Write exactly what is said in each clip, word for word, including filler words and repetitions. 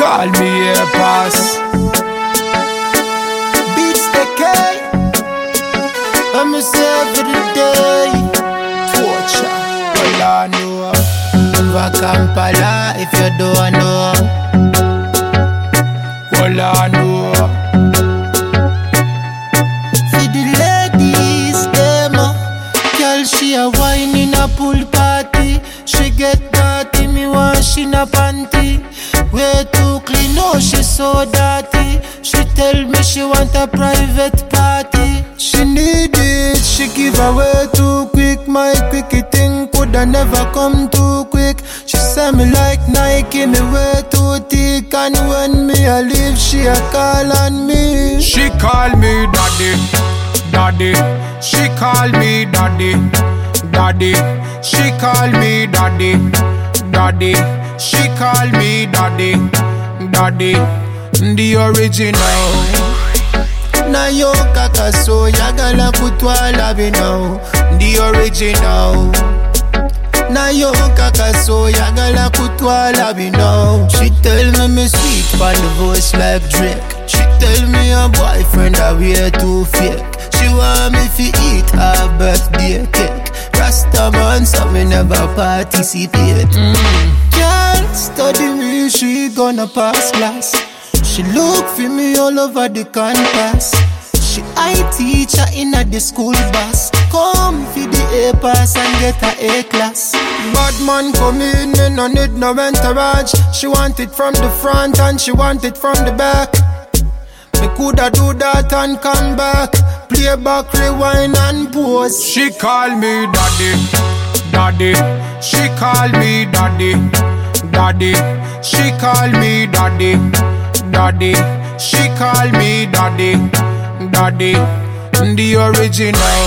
call me a pass. Beats the K. I'm myself for the day. Torture. Well, I know. Never Kampala if you don't know. Well, I know. See the ladies, them. Girl, she a wine in a pool party. She get dirty, me want she in a panty. Way too clean, oh she so dirty. She tell me she want a private party. She need it, she give away too quick. My quickie thing coulda never come too quick. She say me like Nike, me way too thick. And when me a leave, she a call on me. She call me daddy, daddy. She call me daddy, daddy. She call me daddy, daddy. She call me daddy, daddy. The original. Na yo kaka so yagala kutwa labi now. The original. Na yo kaka so yagala kutwa labi now. She tell me me sweet but the voice like Drake. She tell me her boyfriend a way too fake. She want me fi eat her birthday cake. Rasta man so me never participate. mm. Girl study me, she gonna pass class. She look for me all over the campus. She I teacher in a the school bus. Come for the A pass and get a A class. Bad man come in, me no need no entourage. She want it from the front and she want it from the back. Me coulda do that and come back. Play back, rewind and pause. She call me daddy, daddy. She call me daddy, daddy. She call me daddy, daddy. She call me daddy, daddy. The original.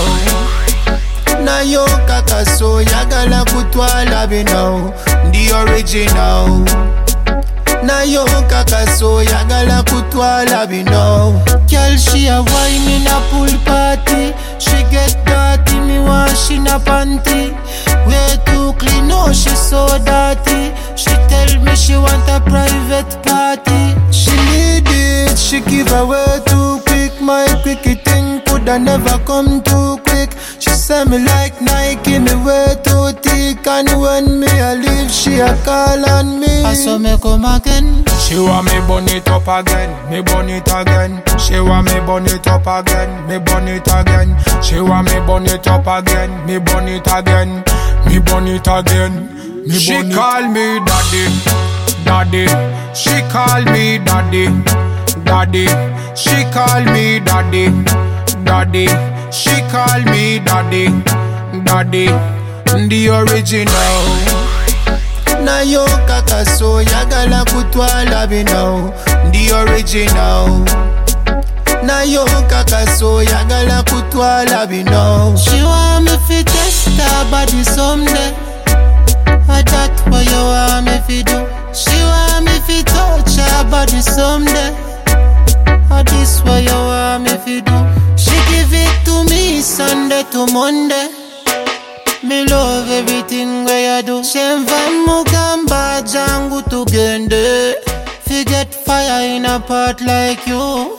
Na yo kaka so yagala kutwa labi now. The original. Na yo kaka so yagala kutwa labi now. Girl she a wine in a pool party. She get dirty, me want she in a panty. Way too clean, oh she so dirty. She tell me she want a private party. She need it, she give away too quick. My quickie thing coulda never come too quick. She say me like Nike, me way too thick. And when me a leave, she a call on me. I saw me come again. She want me burn it up again, me burn it again. She want me burn it up again, me burn it again. She want me burn it up again, me burn it again, me burn it again. Me she burn call it. Me daddy, daddy. She call me daddy, daddy. She call me daddy, daddy. She call me daddy, daddy. The original. Na yo kaka so yagala kutwa labi now. The original. Na yo kaka so yagala kutwa labi now. She want me fi test her body someday. I that what you want me fi do. She want me fi touch her body someday. I this what you want me fi do. She give it to me Sunday to Monday. Me love everything where you do. Shemva mugamba jangu tugende. Forget fire in a pot like you.